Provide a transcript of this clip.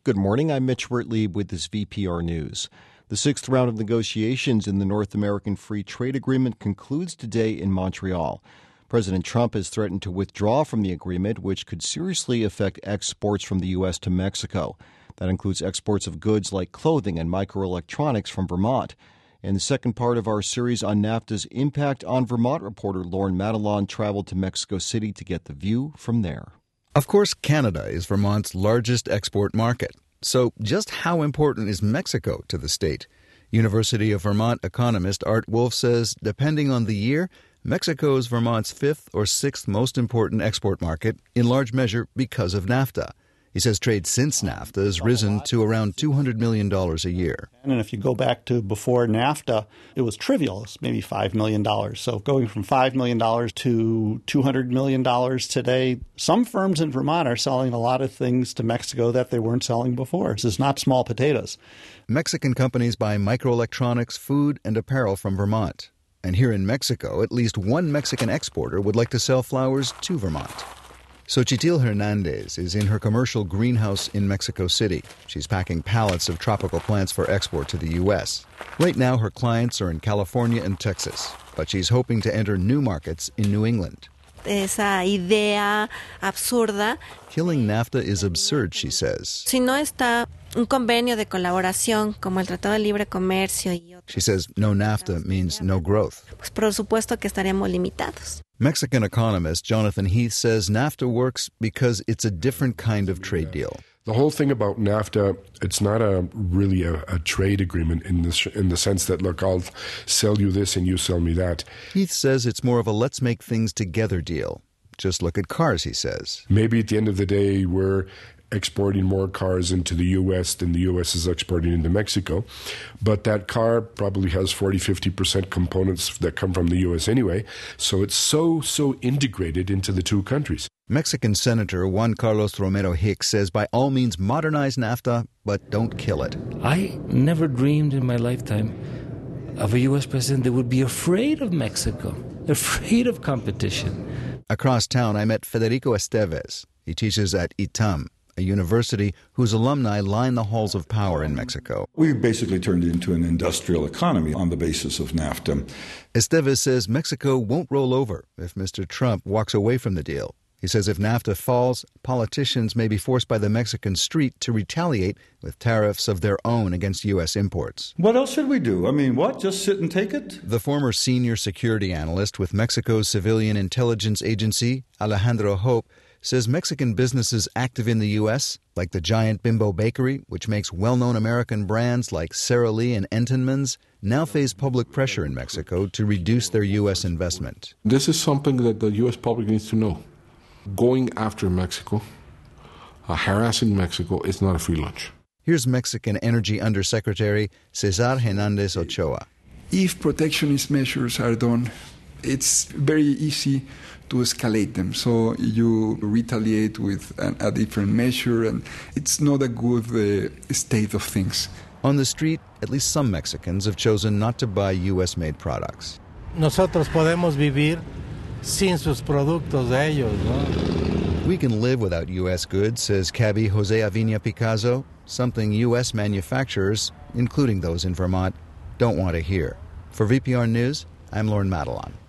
Good morning. I'm Mitch Wertlieb with this VPR News. The sixth round of negotiations in the North American Free Trade Agreement concludes today in Montreal. President Trump has threatened to withdraw from the agreement, which could seriously affect exports from the U.S. to Mexico. That includes exports of goods like clothing and microelectronics from Vermont. In the second part of our series on NAFTA's impact on Vermont, reporter Lauren Madelon traveled to Mexico City to get the view from there. Of course, Canada is Vermont's largest export market. So just how important is Mexico to the state? University of Vermont economist Art Wolf says, depending on the year, Mexico is Vermont's fifth or sixth most important export market, in large measure because of NAFTA. He says trade since NAFTA has risen to around $200 million a year. And if you go back to before NAFTA, it was trivial. It's maybe $5 million. So going from $5 million to $200 million today, some firms in Vermont are selling a lot of things to Mexico that they weren't selling before. This is not small potatoes. Mexican companies buy microelectronics, food, and apparel from Vermont. And here in Mexico, at least one Mexican exporter would like to sell flowers to Vermont. Xochitl Hernandez is in her commercial greenhouse in Mexico City. She's packing pallets of tropical plants for export to the U.S. Right now, her clients are in California and Texas, but she's hoping to enter new markets in New England. Esa idea absurda. Killing NAFTA is absurd, she says. Si no está un convenio de colaboración como el Tratado de Libre Comercio y otros. She says no NAFTA means no growth. Pues por supuesto que estaríamos limitados. Mexican economist Jonathan Heath says NAFTA works because it's a different kind of trade deal. The whole thing about NAFTA, it's not really a trade agreement in the sense that, look, I'll sell you this and you sell me that. Heath says it's more of a let's make things together deal. Just look at cars, he says. Maybe at the end of the day, we're exporting more cars into the U.S. than the U.S. is exporting into Mexico. But that car probably has 40-50% components that come from the U.S. anyway. So it's so integrated into the two countries. Mexican Senator Juan Carlos Romero Hicks says by all means modernize NAFTA, but don't kill it. I never dreamed in my lifetime of a U.S. president that would be afraid of Mexico, afraid of competition. Across town, I met Federico Esteves. He teaches at ITAM, a university whose alumni line the halls of power in Mexico. We basically turned it into an industrial economy on the basis of NAFTA. Estevez says Mexico won't roll over if Mr. Trump walks away from the deal. He says if NAFTA falls, politicians may be forced by the Mexican street to retaliate with tariffs of their own against U.S. imports. What else should we do? I mean, what? Just sit and take it? The former senior security analyst with Mexico's civilian intelligence agency, Alejandro Hope, says Mexican businesses active in the U.S., like the giant Bimbo Bakery, which makes well-known American brands like Sara Lee and Entenmann's, now face public pressure in Mexico to reduce their U.S. investment. This is something that the U.S. public needs to know. Going after Mexico, harassing Mexico, is not a free lunch. Here's Mexican Energy Undersecretary Cesar Hernandez Ochoa. If protectionist measures are done, it's very easy to escalate them. So you retaliate with a different measure, and it's not a good state of things. On the street, at least some Mexicans have chosen not to buy U.S.-made products. Nosotros podemos vivir sin sus productos de ellos, ¿no? We can live without U.S. goods, says cabbie Jose Avina Picasso, something U.S. manufacturers, including those in Vermont, don't want to hear. For VPR News, I'm Lauren Madelon.